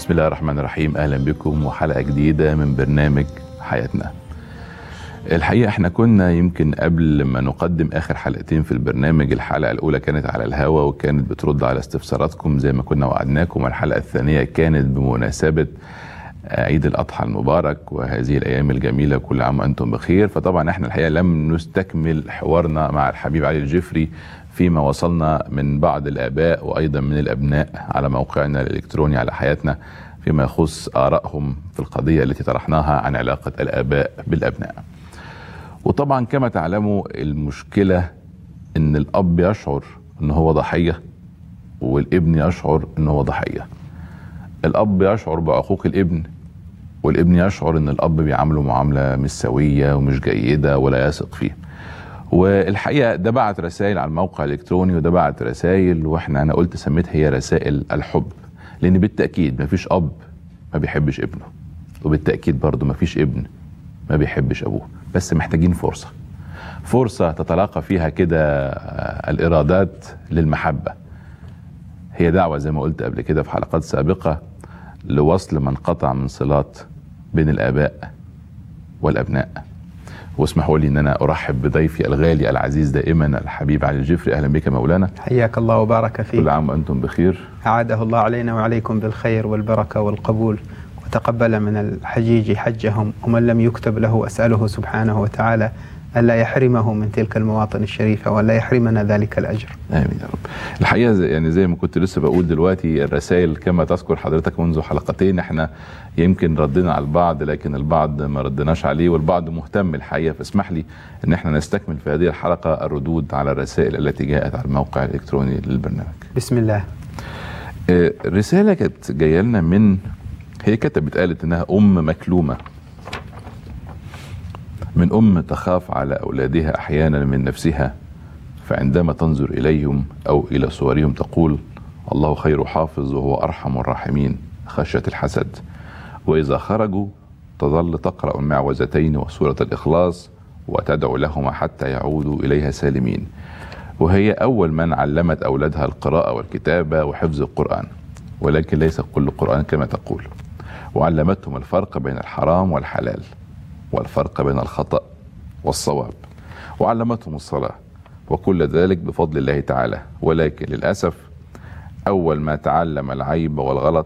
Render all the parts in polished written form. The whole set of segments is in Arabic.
بسم الله الرحمن الرحيم. أهلا بكم وحلقة جديدة من برنامج حياتنا. الحقيقة احنا كنا يمكن قبل ما نقدم آخر حلقتين في البرنامج، الحلقة الأولى كانت على الهوا وكانت بترد على استفساراتكم زي ما كنا وعدناكم، والحلقة الثانية كانت بمناسبة عيد الأضحى المبارك وهذه الأيام الجميلة، كل عام وأنتم بخير. فطبعا احنا الحقيقة لم نستكمل حوارنا مع الحبيب علي الجفري فيما وصلنا من بعض الآباء وأيضا من الأبناء على موقعنا الإلكتروني على حياتنا فيما يخص آرائهم في القضية التي طرحناها عن علاقة الآباء بالأبناء. وطبعا كما تعلموا المشكلة ان الاب يشعر ان هو ضحية والابن يشعر ان هو ضحية. الاب يشعر بعقوق الابن والابن يشعر ان الاب بيعامله معاملة مش سوية ومش جيدة ولا يثق فيه. والحقيقة ده بعت رسائل على الموقع الالكتروني وده بعت رسائل، انا قلت سميت هي رسائل الحب، لان بالتأكيد مفيش اب ما بيحبش ابنه، وبالتأكيد برضه مفيش ابن ما بيحبش ابوه، بس محتاجين فرصة تتلاقى فيها كده الإرادات للمحبة. هي دعوة زي ما قلت قبل كده في حلقات سابقة لوصل من قطع من صلات بين الآباء والأبناء. واسمحوا لي ان انا ارحب بضيفي الغالي العزيز دائما الحبيب علي الجفري. اهلا بك مولانا. حياك الله وبارك فيك. كل عام وانتم بخير. اعاده الله علينا وعليكم بالخير والبركة والقبول، وتقبل من الحجيج حجهم، ومن لم يكتب له أسأله سبحانه وتعالى ألا يحرمه من تلك المواطن الشريفة ولا يحرمنا ذلك الأجر. آمين يا رب. الحقيقة يعني زي ما كنت لسه بقول دلوقتي، الرسائل كما تذكر حضرتك منذ حلقتين احنا يمكن ردنا على البعض لكن البعض ما ردناش عليه والبعض مهتم الحقيقة، فاسمح لي ان احنا نستكمل في هذه الحلقة الردود على الرسائل التي جاءت على الموقع الإلكتروني للبرنامج. بسم الله. الرسالة كانت جاية لنا من، هي كتبت قالت انها مكلومة، من تخاف على اولادها احيانا من نفسها، فعندما تنظر اليهم او الى صورهم تقول الله خير حافظ وهو ارحم الراحمين خشية الحسد، واذا خرجوا تظل تقرأ المعوذتين وسورة الاخلاص وتدعو لهما حتى يعودوا اليها سالمين. وهي اول من علمت اولادها القراءة والكتابة وحفظ القرآن، ولكن ليس كل القرآن كما تقول، وعلمتهم الفرق بين الحرام والحلال والفرق بين الخطأ والصواب، وعلمتهم الصلاة، وكل ذلك بفضل الله تعالى. ولكن للأسف أول ما تعلم العيب والغلط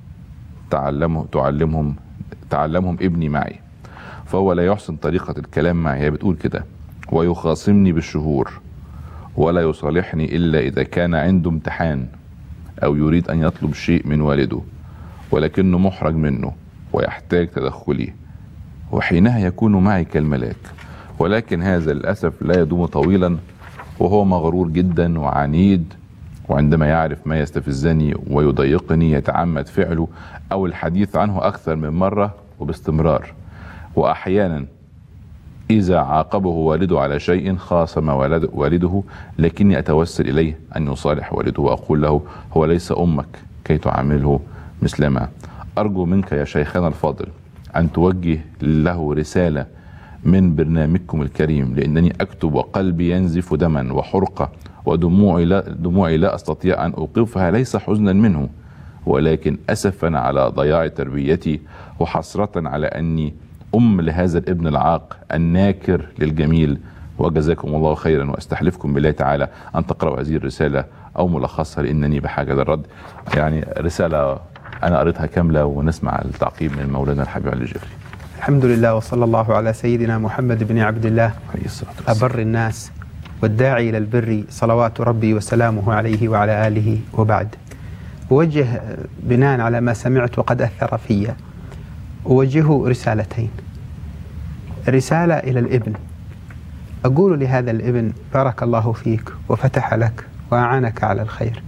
تعلمهم ابني معي، فهو لا يحسن طريقة الكلام معي، هي بتقول كده، ويخاصمني بالشهور ولا يصالحني إلا إذا كان عنده امتحان أو يريد أن يطلب شيء من والده ولكنه محرج منه ويحتاج تدخلي، وحينها يكون معي كالملاك. ولكن هذا للأسف لا يدوم طويلا، وهو مغرور جدا وعنيد، وعندما يعرف ما يستفزني ويضايقني يتعمد فعله أو الحديث عنه أكثر من مرة وباستمرار. وأحيانا إذا عاقبه والده على شيء خاصم والده، لكني أتوسل إليه أن يصالح والده وأقول له هو ليس أمك كي تعامله مثلما. أرجو منك يا شيخنا الفاضل أن توجه له رسالة من الكريم، لأنني أكتب وقلبي ينزف دما وحرقة ودموعي لا أستطيع أن أوقفها، ليس حزنا منه ولكن أسفا على ضياع تربيتي وحسرة على أني لهذا الابن العاق الناكر للجميل. وجزاكم الله خيرا، واستحلفكم بالله تعالى أن تقرأوا هذه الرسالة أو ملخصها لأنني بحاجة للرد. يعني رسالة أنا قريتها كاملة، ونسمع التعقيب من مولانا الحبيب علي الجفري. الحمد لله وصلى الله على سيدنا محمد بن عبد الله أبر الناس والداعي إلى البر، صلوات ربي وسلامه عليه وعلى آله. وبعد، أوجه بناء على ما سمعت وقد أثر في، أوجهه رسالتين. رسالة إلى الابن، أقول لهذا الابن بارك الله فيك وفتح لك وأعانك على الخير.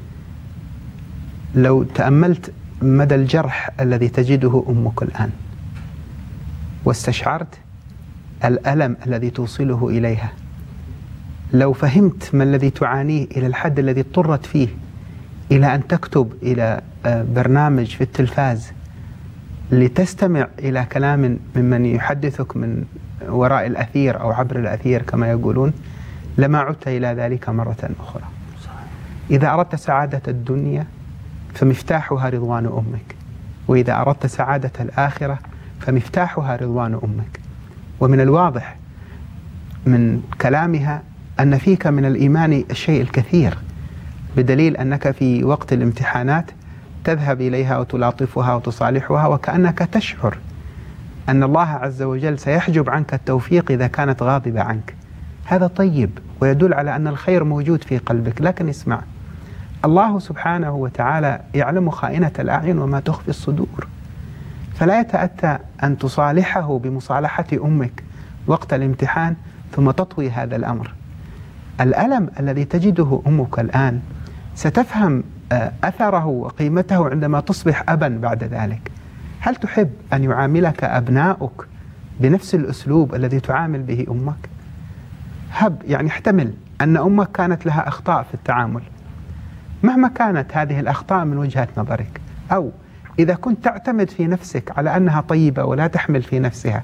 لو تأملت مدى الجرح الذي تجده أمك الآن واستشعرت الألم الذي توصله إليها، لو فهمت ما الذي تعانيه إلى الحد الذي اضطرت فيه إلى أن تكتب إلى برنامج في التلفاز لتستمع إلى كلام ممن يحدثك من وراء الأثير أو عبر الأثير كما يقولون، لما عدت إلى ذلك مرة أخرى. إذا أردت سعادة الدنيا فمفتاحها رضوان أمك، وإذا أردت سعادة الآخرة فمفتاحها رضوان أمك. ومن الواضح من كلامها أن فيك من الإيمان الشيء الكثير، بدليل أنك في وقت الامتحانات تذهب إليها وتلاطفها وتصالحها وكأنك تشعر أن الله عز وجل سيحجب عنك التوفيق إذا كانت غاضبة عنك. هذا طيب ويدل على أن الخير موجود في قلبك. لكن اسمع، الله سبحانه وتعالى يعلم خائنة الأعين وما تخفي الصدور، فلا يتأتى أن تصالحه بمصالحة أمك وقت الامتحان ثم تطوي هذا الأمر. الألم الذي تجده أمك الآن ستفهم أثره وقيمته عندما تصبح أبا بعد ذلك. هل تحب أن يعاملك أبناؤك بنفس الأسلوب الذي تعامل به أمك؟ يعني احتمل أن أمك كانت لها أخطاء في التعامل، مهما كانت هذه الأخطاء من وجهة نظرك، أو إذا كنت تعتمد في نفسك على أنها طيبة ولا تحمل في نفسها،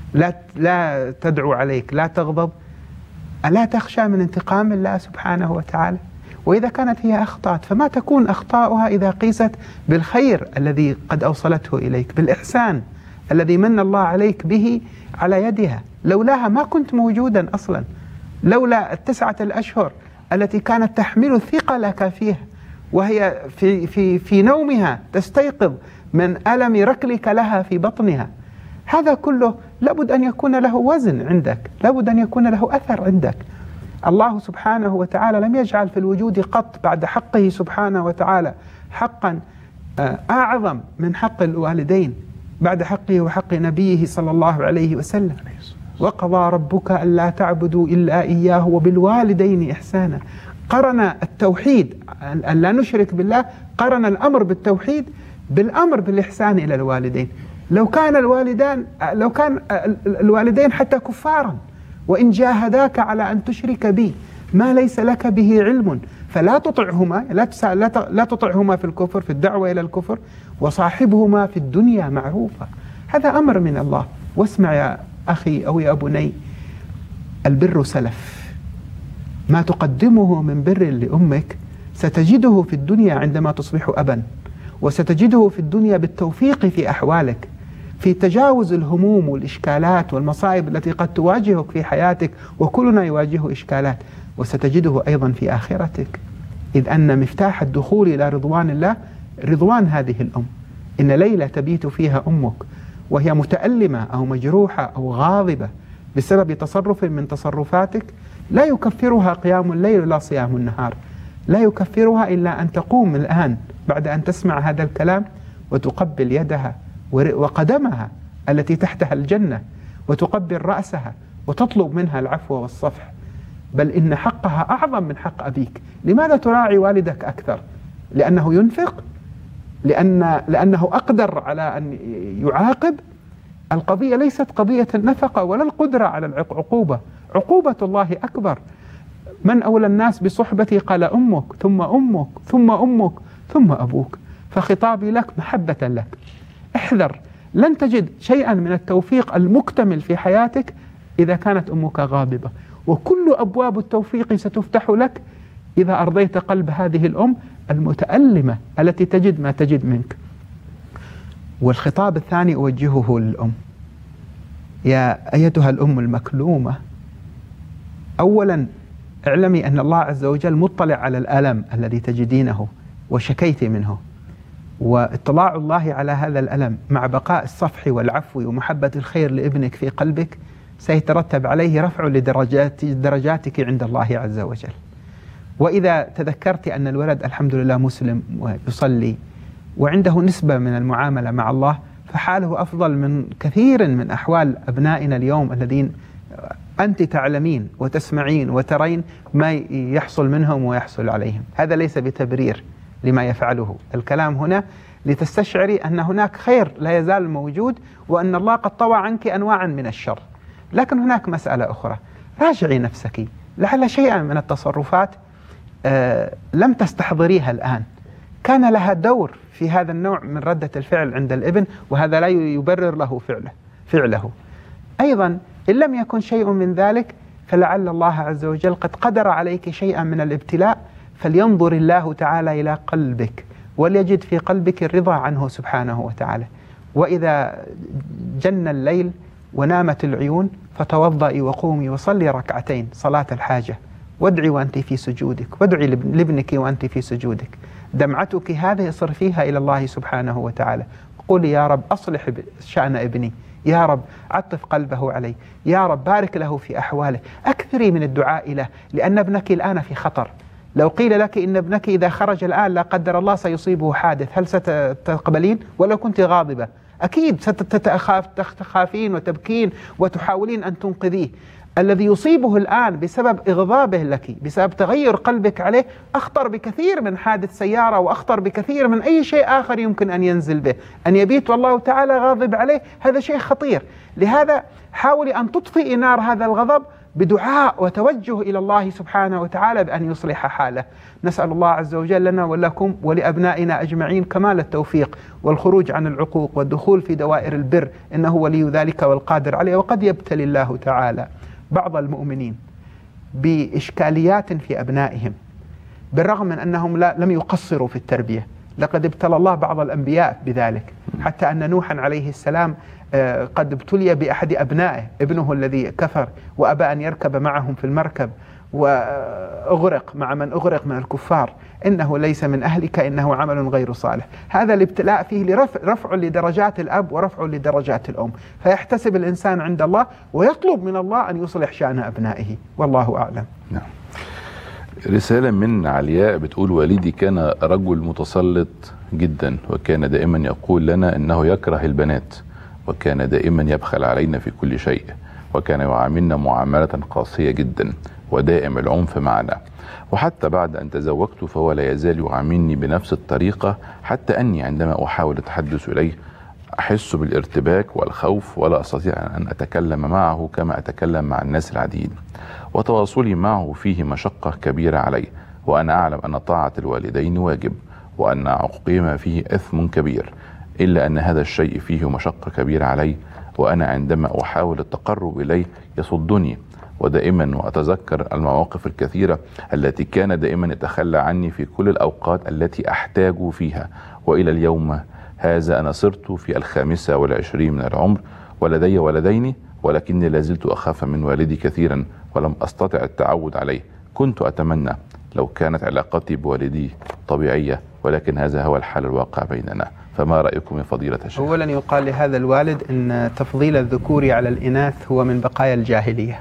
لا تدعو عليك، لا تغضب، ألا تخشى من انتقام الله سبحانه وتعالى؟ وإذا كانت هي أخطأت فما تكون أخطاؤها إذا قيست بالخير الذي قد أوصلته إليك، بالإحسان الذي من الله عليك به على يدها. لولاها ما كنت موجودا أصلا، لولا ال9 الأشهر التي كانت تحمل ثقلك فيها وهي في نومها تستيقظ من ألم ركلك لها في بطنها. هذا كله لابد أن يكون له وزن عندك، لابد أن يكون له أثر عندك. الله سبحانه وتعالى لم يجعل في الوجود قط بعد حقه سبحانه وتعالى حقا أعظم من حق الوالدين بعد حقه وحق نبيه صلى الله عليه وسلم. وقضى ربك ألا تعبدوا إلا إياه وبالوالدين إحسانا. قرن التوحيد أن لا نشرك بالله، قرن الأمر بالتوحيد بالأمر بالإحسان إلى الوالدين. لو كان الوالدين حتى كفارا، وإن جاهداك على أن تشرك بي ما ليس لك به علم فلا تطعهما، لا تطعهما في الكفر، في الدعوة إلى الكفر، وصاحبهما في الدنيا معروفا. هذا أمر من الله. واسمع يا أخي أو يا بني، البر سلف، ما تقدمه من بر لأمك ستجده في الدنيا عندما تصبح أبا، وستجده في الدنيا بالتوفيق في أحوالك، في تجاوز الهموم والإشكالات والمصائب التي قد تواجهك في حياتك، وكلنا يواجه إشكالات، وستجده أيضا في آخرتك، إذ أن مفتاح الدخول إلى رضوان الله رضوان هذه الأم. إن ليلة تبيت فيها أمك وهي متألمة أو مجروحة أو غاضبة بسبب تصرف من تصرفاتك لا يكفرها قيام الليل ولا صيام النهار، لا يكفرها إلا أن تقوم الآن بعد أن تسمع هذا الكلام وتقبل يدها وقدمها التي تحتها الجنة، وتقبل رأسها وتطلب منها العفو والصفح. بل إن حقها أعظم من حق أبيك. لماذا تراعي والدك أكثر؟ لأنه ينفق؟ لأنه أقدر على أن يعاقب؟ القضية ليست قضية النفقة ولا القدرة على العقوبة، عقوبة الله أكبر. من أولى الناس بصحبتي؟ قال أمك ثم أمك ثم أمك ثم أبوك. فخطابي لك محبة لك، احذر، لن تجد شيئا من التوفيق المكتمل في حياتك إذا كانت أمك غاضبة، وكل أبواب التوفيق ستفتح لك إذا أرضيت قلب هذه الأم المتألمة التي تجد ما تجد منك. والخطاب الثاني أوجهه للأم: يا أيتها الأم المكلومة، أولا اعلمي أن الله عز وجل مطلع على الألم الذي تجدينه وشكيت منه، واطلاع الله على هذا الألم مع بقاء الصفح والعفو ومحبة الخير لابنك في قلبك سيترتب عليه رفع لدرجاتك عند الله عز وجل. وإذا تذكرت أن الولد الحمد لله مسلم ويصلي وعنده نسبة من المعاملة مع الله، فحاله أفضل من كثير من أحوال أبنائنا اليوم الذين أنت تعلمين وتسمعين وترين ما يحصل منهم ويحصل عليهم. هذا ليس بتبرير لما يفعله، الكلام هنا لتستشعري أن هناك خير لا يزال موجود، وأن الله قد طوى عنك أنواعا من الشر. لكن هناك مسألة أخرى، راجعي نفسك، لعل شيئا من التصرفات لم تستحضريها الآن كان لها دور في هذا النوع من ردة الفعل عند الابن، وهذا لا يبرر له فعله. أيضا إن لم يكن شيء من ذلك فلعل الله عز وجل قد قدر عليك شيئا من الابتلاء، فلينظر الله تعالى إلى قلبك وليجد في قلبك الرضا عنه سبحانه وتعالى. وإذا جن الليل ونامت العيون فتوضئي وقومي وصلي ركعتين صلاة الحاجة، وادعي وأنت في سجودك، وادعي لابنك وأنت في سجودك. دمعتك هذه اصرفيها إلى الله سبحانه وتعالى، قولي يا رب أصلح شأن ابني، يا رب عطف قلبه علي، يا رب بارك له في أحواله. أكثري من الدعاء له، لأن ابنك الآن في خطر. لو قيل لك إن ابنك إذا خرج الآن لا قدر الله سيصيبه حادث، هل ستقبلين؟ ولو كنت غاضبة أكيد ستخافين وتبكين وتحاولين أن تنقذيه. الذي يصيبه الآن بسبب إغضابه لك، بسبب تغير قلبك عليه، أخطر بكثير من حادث سيارة، وأخطر بكثير من أي شيء آخر يمكن أن ينزل به. أن يبيت والله تعالى غاضب عليه هذا شيء خطير. لهذا حاولي أن تطفئي نار هذا الغضب بدعاء وتوجه إلى الله سبحانه وتعالى بأن يصلح حاله. نسأل الله عز وجل لنا ولكم ولأبنائنا أجمعين كمال التوفيق والخروج عن العقوق والدخول في دوائر البر، إنه ولي ذلك والقادر عليه. وقد يبتلي الله تعالى بعض المؤمنين بإشكاليات في أبنائهم بالرغم من أنهم لم يقصروا في التربية. لقد ابتلى الله بعض الأنبياء بذلك، حتى أن نوحا عليه السلام قد ابتلي بأحد أبنائه، ابنه الذي كفر وأبى أن يركب معهم في المركب وأغرق مع من أغرق من الكفار. إنه ليس من أهلك إنه عمل غير صالح. هذا الابتلاء فيه رفع لدرجات الأب ورفع لدرجات الأم، فيحتسب الإنسان عند الله ويطلب من الله أن يصلح شأن أبنائه، والله أعلم. نعم. رسالة من علياء بتقول: والدي كان رجل متسلط جدا، وكان دائما يقول لنا أنه يكره البنات، وكان دائما يبخل علينا في كل شيء، وكان يعاملنا معاملة قاسية جدا ودائم العنف معنا. وحتى بعد أن تزوجت فهو لا يزال يعاملني بنفس الطريقة، حتى أني عندما أحاول التحدث إليه أحس بالارتباك والخوف، ولا أستطيع أن أتكلم معه كما أتكلم مع الناس العاديين، وتواصلي معه فيه مشقة كبيرة علي. وأنا أعلم أن طاعة الوالدين واجب، وأن عقوقهما فيه إثم كبير، إلا أن هذا الشيء فيه مشقة كبيرة علي، وأنا عندما أحاول التقرب إليه يصدني، ودائما وأتذكر المواقف الكثيرة التي كان دائما يتخلى عني في كل الأوقات التي أحتاج فيها. وإلى اليوم هذا أنا صرت في 25 من العمر، ولدي ولدين، ولكني لازلت أخاف من والدي كثيرا، ولم أستطع التعود عليه. كنت أتمنى لو كانت علاقتي بوالدي طبيعية، ولكن هذا هو الحال الواقع بيننا. فما رأيكم يا فضيلة الشيخ؟ أولا يقال لهذا الوالد أن تفضيل الذكور على الإناث هو من بقايا الجاهلية،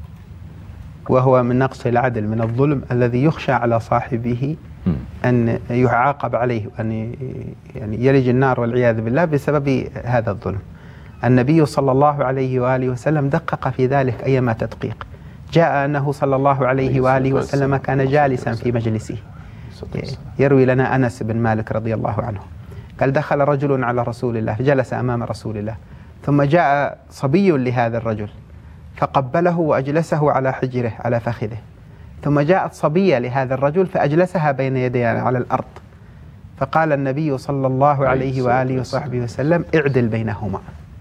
وهو من نقص العدل، من الظلم الذي يخشى على صاحبه أن يعاقب عليه، وأن يعني يلج النار والعياذ بالله بسبب هذا الظلم. النبي صلى الله عليه وآله وسلم دقق في ذلك أيما تدقيق. جاء أنه صلى الله عليه وآله وسلم كان جالسا في مجلسه، يروي لنا أنس بن مالك رضي الله عنه قال: دخل رجل على رسول الله، جلس أمام رسول الله، ثم جاء صبي لهذا الرجل فقبله وأجلسه على حجره على فخذه، ثم جاءت صبية لهذا الرجل فأجلسها بين يديه على الأرض، فقال النبي صلى الله عليه وآله وصحبه وسلم: اعدل بينهما.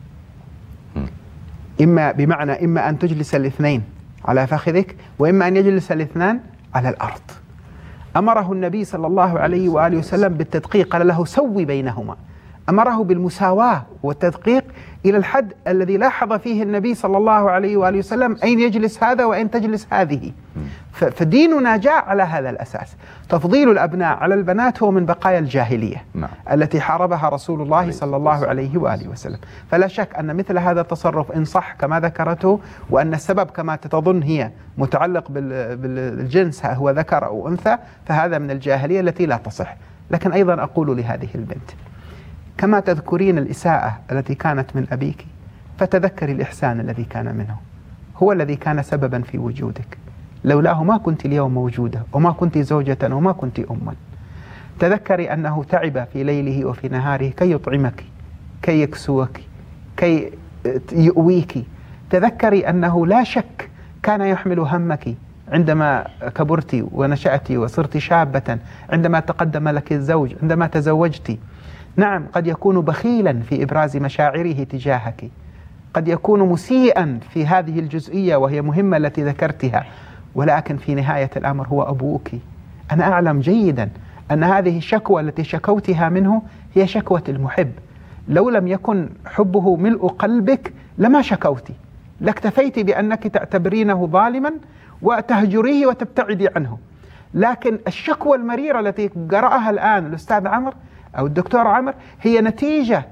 إما أن تجلس الاثنين على فخذك، وإما أن يجلس الاثنان على الأرض. أمره النبي صلى الله عليه وآله وسلم بالتدقيق، قال له: سوي بينهما. أمره بالمساواة والتدقيق إلى الحد الذي لاحظ فيه النبي صلى الله عليه وآله وسلم أين يجلس هذا وأين تجلس هذه. فديننا جاء على هذا الأساس. تفضيل الأبناء على البنات هو من بقايا الجاهلية التي حاربها رسول الله صلى الله عليه وآله وسلم. فلا شك أن مثل هذا التصرف إن صح كما ذكرته، وأن السبب كما تظن هي متعلق بالجنس هو ذكر أو أنثى، فهذا من الجاهلية التي لا تصح. لكن أيضا أقول لهذه البنت: كما تذكرين الإساءة التي كانت من أبيك، فتذكري الإحسان الذي كان منه، هو الذي كان سببا في وجودك، لولاه ما كنت اليوم موجودة، وما كنت زوجة، وما كنت أما. تذكري أنه تعب في ليله وفي نهاره كي يطعمك، كي يكسوك، كي يؤويك. تذكري أنه لا شك كان يحمل همك عندما كبرت ونشأت وصرت شابة، عندما تقدم لك الزوج، عندما تزوجت. نعم، قد يكون بخيلا في إبراز مشاعره تجاهك، قد يكون مسيئا في هذه الجزئية وهي مهمة التي ذكرتها، ولكن في نهاية الأمر هو أبوك. أنا أعلم جيدا أن هذه الشكوى التي شكوتها منه هي شكوى المحب. لو لم يكن حبه ملء قلبك لما شكوتي، لاكتفيت بأنك تعتبرينه ظالما وتهجريه وتبتعدي عنه. لكن الشكوى المريرة التي قرأها الآن الأستاذ عمرو أو الدكتور عمرو هي نتيجة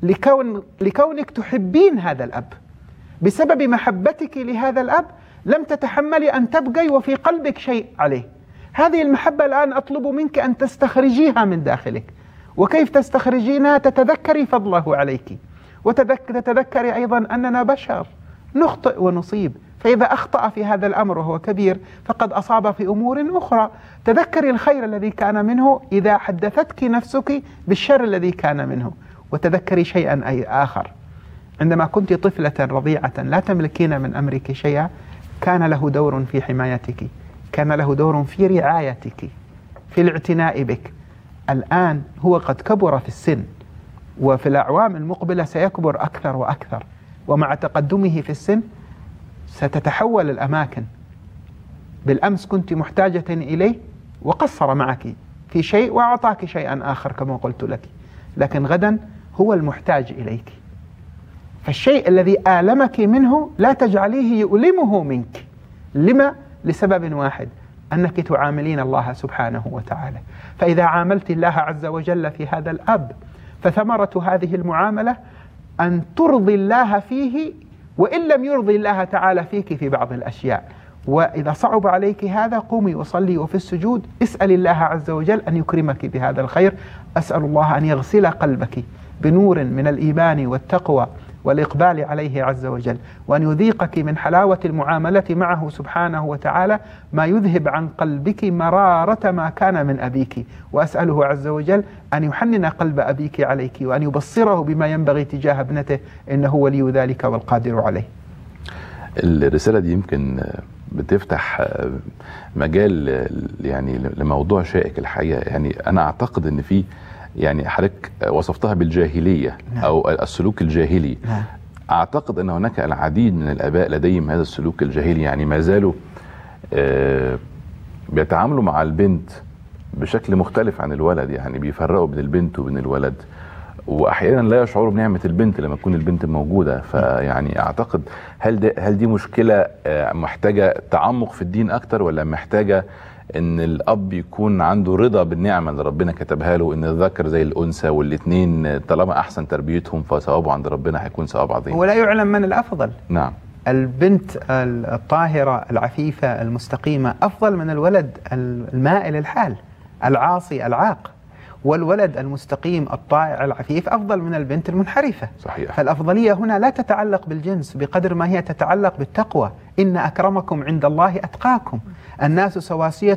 لكونك تحبين هذا الأب. بسبب محبتك لهذا الأب لم تتحملي أن تبقي وفي قلبك شيء عليه. هذه المحبة الآن أطلب منك أن تستخرجيها من داخلك. وكيف تستخرجينها؟ تتذكري فضله عليك، وتتذكري أيضا أننا بشر نخطئ ونصيب، فإذا أخطأ في هذا الأمر وهو كبير فقد أصاب في أمور أخرى. تذكري الخير الذي كان منه إذا حدثتك نفسك بالشر الذي كان منه. وتذكري شيئا أي آخر، عندما كنت طفلة رضيعة لا تملكين من أمرك شيئا كان له دور في حمايتك، كان له دور في رعايتك، في الاعتناء بك. الآن هو قد كبر في السن، وفي الأعوام المقبلة سيكبر أكثر وأكثر، ومع تقدمه في السن ستتحول الأماكن. بالأمس كنت محتاجة إليه وقصر معك في شيء وأعطاك شيئا آخر كما قلت لك، لكن غدا هو المحتاج إليك. فالشيء الذي آلمك منه لا تجعليه يؤلمه منك. لما؟ لسبب واحد، أنك تعاملين الله سبحانه وتعالى. فإذا عاملت الله عز وجل في هذا الأب فثمرة هذه المعاملة أن ترضي الله فيه، وإن لم يرضي الله تعالى فيك في بعض الأشياء. وإذا صعب عليك هذا قومي وصلي، وفي السجود اسأل الله عز وجل أن يكرمك بهذا الخير. أسأل الله أن يغسل قلبك بنور من الإيمان والتقوى والإقبال عليه عز وجل، وأن يذيقك من حلاوة المعاملة معه سبحانه وتعالى ما يذهب عن قلبك مرارة ما كان من أبيك. وأسأله عز وجل أن يحنن قلب أبيك عليك، وأن يبصره بما ينبغي تجاه ابنته، إنه ولي ذلك والقادر عليه. الرسالة دي يمكن بتفتح مجال يعني لموضوع شائك الحقيقة. يعني أنا أعتقد أن في يعني حضرتك وصفتها بالجاهلية أو السلوك الجاهلي. أعتقد أن هناك العديد من الآباء لديهم هذا السلوك الجاهلي، يعني ما زالوا بيتعاملوا مع البنت بشكل مختلف عن الولد، يعني بيفرقوا بين البنت وبين الولد، وأحيانا لا يشعروا بنعمة البنت لما تكون البنت موجودة. فيعني أعتقد هل دي مشكلة محتاجة تعمق في الدين أكتر، ولا محتاجة ان الاب يكون عنده رضا بالنعمه اللي ربنا كتبها له، ان الذكر زي الانثى والاثنين طالما احسن تربيتهم فثوابه عند ربنا هيكون ثواب عظيم. ولا يعلم من الافضل. نعم. البنت الطاهره العفيفه المستقيمه افضل من الولد المائل الحال العاصي العاق، والولد المستقيم الطائع العفيف أفضل من البنت المنحرفة. صحيح. فالأفضلية هنا لا تتعلق بالجنس بقدر ما هي تتعلق بالتقوى. إن أكرمكم عند الله أتقاكم. الناس سواسية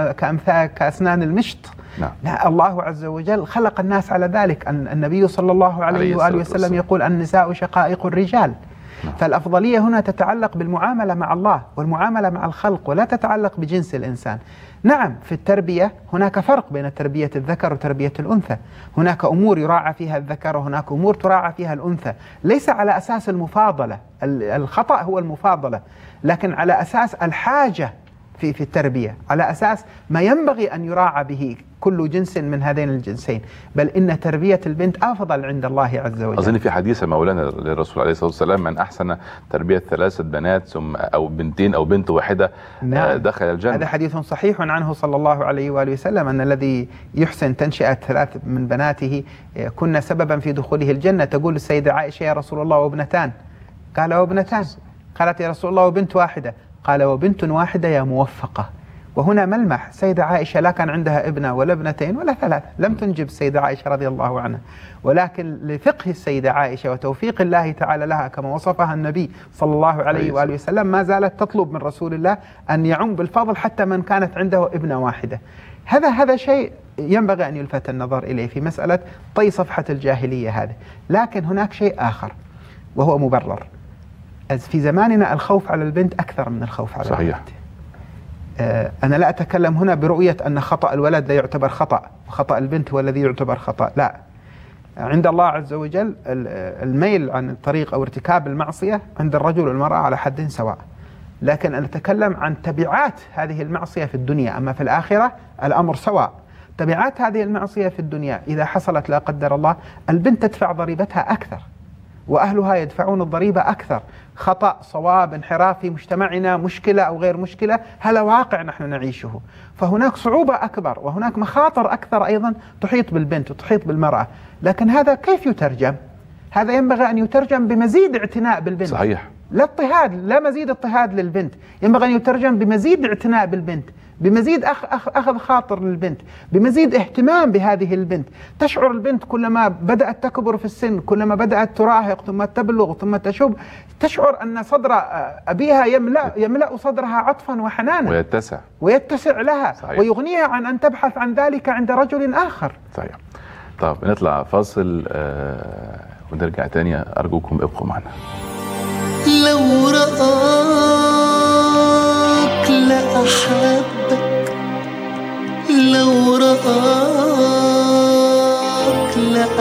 كأسنان المشط. نعم. لا، الله عز وجل خلق الناس على ذلك. النبي صلى الله عليه وآله وسلم يقول النساء شقائق الرجال. فالأفضلية هنا تتعلق بالمعاملة مع الله والمعاملة مع الخلق، ولا تتعلق بجنس الإنسان. نعم، في التربية هناك فرق بين تربية الذكر وتربية الأنثى. هناك أمور يراعى فيها الذكر وهناك أمور تراعى فيها الأنثى، ليس على أساس المفاضلة، الخطأ هو المفاضلة، لكن على أساس الحاجة في التربية، على أساس ما ينبغي أن يراعى به كل جنس من هذين الجنسين. بل إن تربية البنت أفضل عند الله عز وجل. أظن في حديث مولانا للرسول عليه الصلاة والسلام: من أحسن تربية 3 بنات ثم أو بنتين أو بنت واحدة دخل الجنة. هذا حديث صحيح عنه صلى الله عليه وآله وسلم، أن الذي يحسن تنشئة 3 من بناته كنا سببا في دخوله الجنة. تقول السيدة عائشة: يا رسول الله وابنتان؟ قال: وابنتان. قالت: يا رسول الله وبنت واحدة؟ قال: وبنت واحدة يا موفقة. وهنا ملمح، سيدة عائشة لا كان عندها ابنة ولا ابنتين ولا 3، لم تنجب السيدة عائشة رضي الله عنها، ولكن لفقه السيدة عائشة وتوفيق الله تعالى لها كما وصفها النبي صلى الله عليه وآله وسلم ما زالت تطلب من رسول الله أن يعم بالفضل حتى من كانت عنده ابنة واحدة. هذا شيء ينبغي أن يلفت النظر إليه في مسألة طي صفحة الجاهلية هذه. لكن هناك شيء آخر وهو مبرر. في زماننا الخوف على البنت أكثر من الخوف على صحيح. البنت. أنا لا أتكلم هنا برؤية أن خطأ الولد لا يعتبر خطأ وخطأ البنت هو الذي يعتبر خطأ، لا. عند الله عز وجل الميل عن الطريق أو ارتكاب المعصية عند الرجل والمرأة على حد سواء، لكن أنا أتكلم عن تبعات هذه المعصية في الدنيا. أما في الآخرة الأمر سواء. تبعات هذه المعصية في الدنيا إذا حصلت لا قدر الله، البنت تدفع ضريبتها أكثر وأهلها يدفعون الضريبة أكثر. خطأ، صواب، انحراف في مجتمعنا، مشكلة أو غير مشكلة، هذا واقع نحن نعيشه. فهناك صعوبة أكبر وهناك مخاطر أكثر أيضا تحيط بالبنت وتحيط بالمرأة. لكن هذا كيف يترجم؟ هذا ينبغي أن يترجم بمزيد اعتناء بالبنت. صحيح. لا اضطهاد، لا مزيد اضطهاد للبنت، ينبغي أن يترجم بمزيد اعتناء بالبنت، بمزيد أخذ خاطر للبنت، بمزيد اهتمام بهذه البنت. تشعر البنت كلما بدأت تكبر في السن، كلما بدأت تراهق ثم تبلغ ثم تشب، تشعر أن صدر أبيها يملأ صدرها عطفا وحنانا ويتسع لها. صحيح. ويغنيها عن أن تبحث عن ذلك عند رجل آخر. صحيح. طب نطلع فاصل ونرجع تاني، أرجوكم ابقوا معنا. لو رآك لأحبك، لو رآك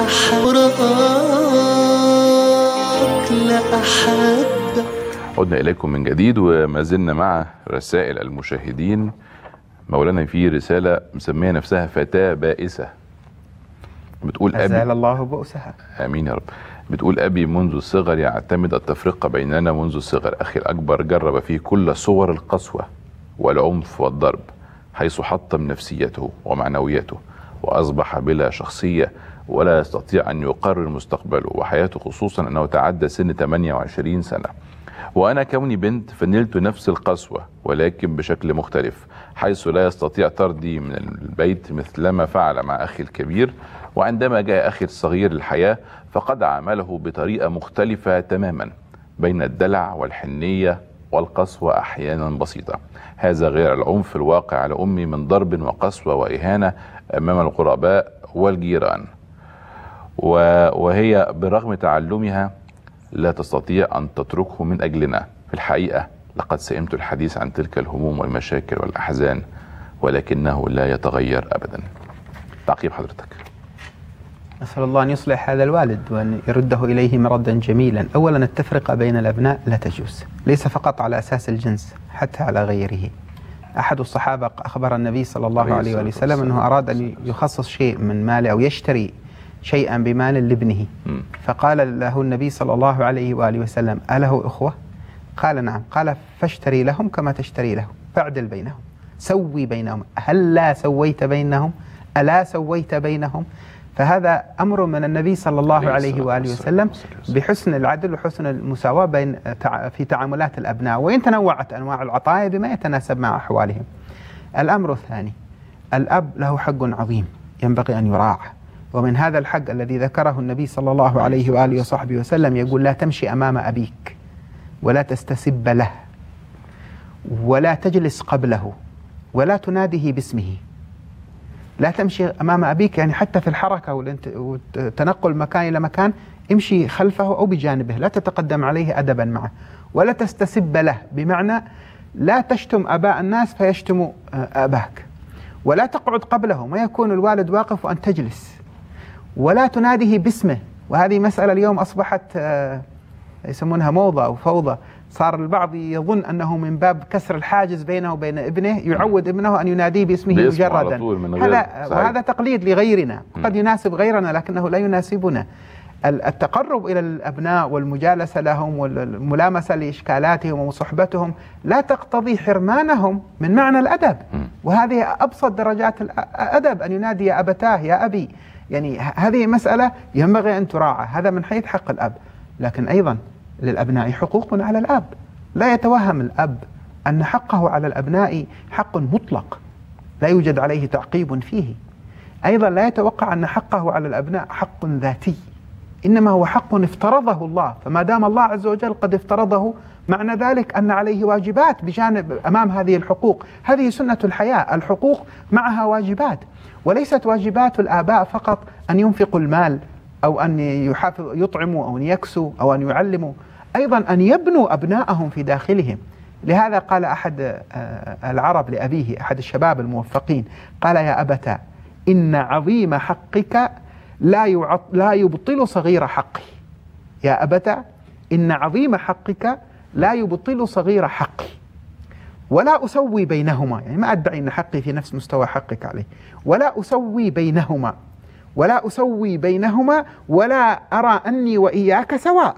لأحبك. عدنا إليكم من جديد وما زلنا مع رسائل المشاهدين. مولانا في رسالة مسمية نفسها فتاة بائسة، بتقول أزال الله بؤسها. آمين يا رب. بتقول أبي منذ الصغر يعتمد التفرقة بيننا منذ الصغر. أخي الأكبر جرب فيه كل صور القسوة والعنف والضرب، حيث حطم نفسيته ومعنويته وأصبح بلا شخصية ولا يستطيع أن يقرر مستقبله وحياته، خصوصا أنه تعدى سن 28 سنة. وأنا كوني بنت فنلت نفس القسوة ولكن بشكل مختلف، حيث لا يستطيع طردي من البيت مثلما فعل مع أخي الكبير. وعندما جاء أخي الصغير للحياة فقد عامله بطريقة مختلفة تماما، بين الدلع والحنية والقسوة أحيانا بسيطة. هذا غير العنف الواقع على أمي من ضرب وقسوة وإهانة أمام الغرباء والجيران، وهي برغم تعلمها لا تستطيع أن تتركه من أجلنا. في الحقيقة لقد سئمت الحديث عن تلك الهموم والمشاكل والأحزان، ولكنه لا يتغير أبدا. تعقيب حضرتك. أسأل الله أن يصلح هذا الوالد وأن يرده إليه مردا جميلا. أولا التفرقة بين الأبناء لا تجوز، ليس فقط على أساس الجنس، حتى على غيره. أحد الصحابة أخبر النبي صلى الله عليه وسلم أنه أراد أن يخصص شيء من ماله أو يشتري شيئا بمال لابنه، فقال له النبي صلى الله عليه وآله وسلم: أله أخوة؟ قال: نعم. قال: فاشتري لهم كما تشتري لهم، فاعدل بينهم، سوي بينهم. هل لا سويت بينهم؟ ألا سويت بينهم؟ فهذا أمر من النبي صلى الله عليه وآله وسلم بحسن العدل وحسن المساواة في تعاملات الأبناء، وإن تنوعت أنواع العطايا بما يتناسب مع أحوالهم. الأمر الثاني، الأب له حق عظيم ينبغي أن يراعى، ومن هذا الحق الذي ذكره النبي صلى الله عليه وآله وصحبه وسلم، يقول: لا تمشي أمام أبيك ولا تستسب له ولا تجلس قبله ولا تناديه باسمه. لا تمشي أمام أبيك يعني حتى في الحركة والتنقل مكان إلى مكان، امشي خلفه أو بجانبه، لا تتقدم عليه أدبا معه. ولا تستسب له بمعنى لا تشتم أباء الناس فيشتموا أباك، ولا تقعد قبله، ما يكون الوالد واقف وأن تجلس. ولا تناديه باسمه، وهذه مسألة اليوم أصبحت يسمونها موضة أو فوضى. صار البعض يظن أنه من باب كسر الحاجز بينه وبين ابنه يعود ابنه أن يناديه باسمه مجردا. وهذا تقليد لغيرنا، قد يناسب غيرنا لكنه لا يناسبنا. التقرب إلى الأبناء والمجالسة لهم والملامسة لإشكالاتهم وصحبتهم لا تقتضي حرمانهم من معنى الأدب، وهذه أبسط درجات الأدب، أن ينادي يا أبتاه يا أبي. يعني هذه مسألة ينبغي أن تراعى، هذا من حيث حق الأب. لكن أيضا للأبناء حقوق على الأب، لا يتوهم الأب أن حقه على الأبناء حق مطلق لا يوجد عليه تعقيب فيه. أيضا لا يتوقع أن حقه على الأبناء حق ذاتي، إنما هو حق افترضه الله، فما دام الله عز وجل قد افترضه معنى ذلك أن عليه واجبات بجانب أمام هذه الحقوق. هذه سنة الحياة، الحقوق معها واجبات، وليست واجبات الآباء فقط أن ينفقوا المال أو أن يطعموا أو أن يكسوا أو أن يعلموا، أيضا أن يبنوا أبناءهم في داخلهم. لهذا قال أحد العرب لأبيه، أحد الشباب الموفقين، قال: يا أبتا إن عظيم حقك لا يبطل صغير حقي. يا أبتا إن عظيم حقك لا يبطل صغير حقي. ولا أسوي بينهما، يعني ما أدعي أن حقي في نفس مستوى حقك عليه، ولا أسوي بينهما، ولا أسوي بينهما، ولا أرى أني وإياك سواء،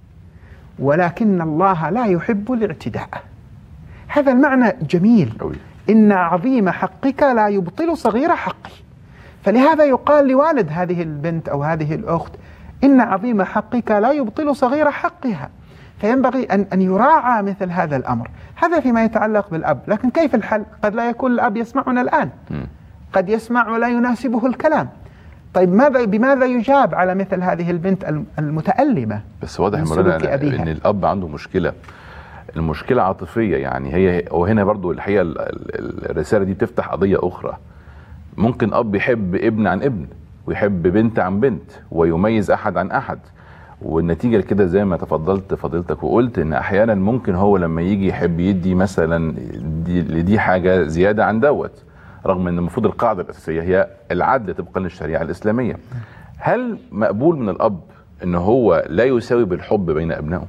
ولكن الله لا يحب الاعتداء. هذا المعنى جميل. إن عظيم حقك لا يبطل صغير حقي. فلهذا يقال لوالد هذه البنت أو هذه الأخت: إن عظيم حقك لا يبطل صغير حقها. فينبغي أن يراعى مثل هذا الأمر. هذا فيما يتعلق بالأب. لكن كيف الحل؟ قد لا يكون الأب يسمعنا الآن، قد يسمع ولا يناسبه الكلام. طيب بماذا يجاب على مثل هذه البنت المتألمة؟ بس واضح ان الأب عنده مشكلة، المشكلة عاطفية. يعني هي وهنا برضو الحقيقة الرسالة دي بتفتح قضية أخرى. ممكن أب يحب ابن عن ابن، ويحب بنت عن بنت، ويميز أحد عن أحد، والنتيجة كده زي ما تفضلت فضيلتك وقلت ان احيانا ممكن هو لما يجي يحب يدي مثلا دي حاجة زيادة عن دوت، رغم ان المفروض القاعدة الاساسية هي العدل طبقا للشريعة الاسلامية. هل مقبول من الاب ان هو لا يساوي بالحب بين ابنائه؟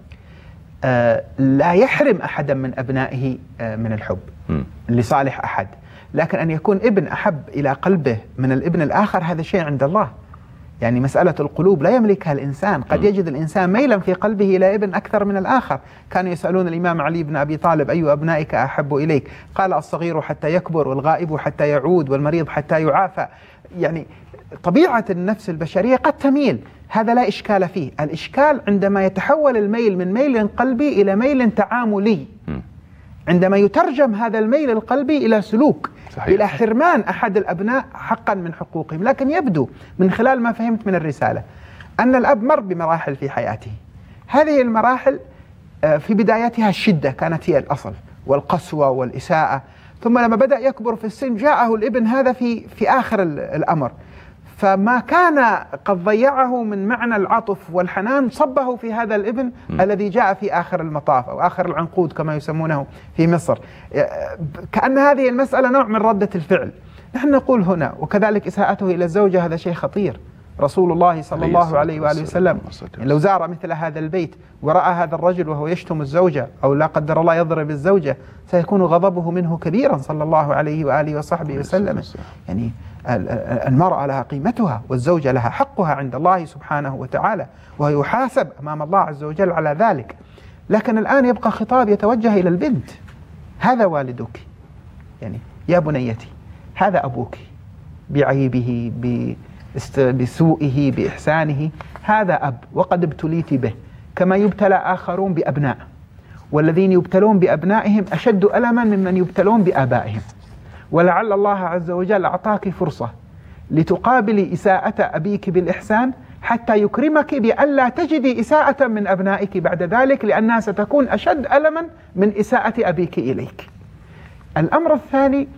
لا يحرم احدا من ابنائه من الحب لصالح احد، لكن ان يكون ابن احب الى قلبه من الابن الاخر هذا شيء عند الله. يعني مسألة القلوب لا يملكها الإنسان. قد يجد الإنسان ميلا في قلبه إلى ابن أكثر من الآخر. كانوا يسألون الإمام علي بن أبي طالب: أي أبنائك أحب إليك؟ قال: الصغير حتى يكبر، والغائب حتى يعود، والمريض حتى يعافى. يعني طبيعة النفس البشرية قد تميل، هذا لا إشكال فيه. الإشكال عندما يتحول الميل من ميل قلبي إلى ميل تعاملي، عندما يترجم هذا الميل القلبي إلى سلوك، صحيح. إلى حرمان أحد الأبناء حقا من حقوقهم. لكن يبدو من خلال ما فهمت من الرسالة أن الأب مر بمراحل في حياته. هذه المراحل في بدايتها الشدة كانت هي الأصل، والقسوة والإساءة، ثم لما بدأ يكبر في السن جاءه الابن هذا في آخر الأمر، فما كان قد ضيعه من معنى العطف والحنان صبه في هذا الابن الذي جاء في آخر المطاف أو آخر العنقود كما يسمونه في مصر. كأن هذه المسألة نوع من ردة الفعل. نحن نقول هنا، وكذلك إساءته إلى الزوجة هذا شيء خطير. رسول الله صلى الله عليه وآله وسلم لو زار مثل هذا البيت ورأى هذا الرجل وهو يشتم الزوجة أو لا قدر الله يضرب الزوجة سيكون غضبه منه كبيرا صلى الله عليه وآله وصحبه وسلم. يعني المرأة لها قيمتها، والزوجة لها حقها عند الله سبحانه وتعالى، ويحاسب أمام الله عز وجل على ذلك. لكن الآن يبقى خطاب يتوجه إلى البنت: هذا والدك، يعني يا بنيتي هذا أبوك بعيبه بسوءه بإحسانه، هذا أب وقد ابتليت به كما يبتلى آخرون بأبناء، والذين يبتلون بأبنائهم أشد ألما ممن يبتلون بآبائهم. ولعل الله عز وجل أعطاك فرصة لتقابلي إساءة أبيك بالإحسان حتى يكرمك بأن لا تجدي إساءة من أبنائك بعد ذلك، لأنها ستكون أشد ألما من إساءة أبيك إليك. الأمر الثاني: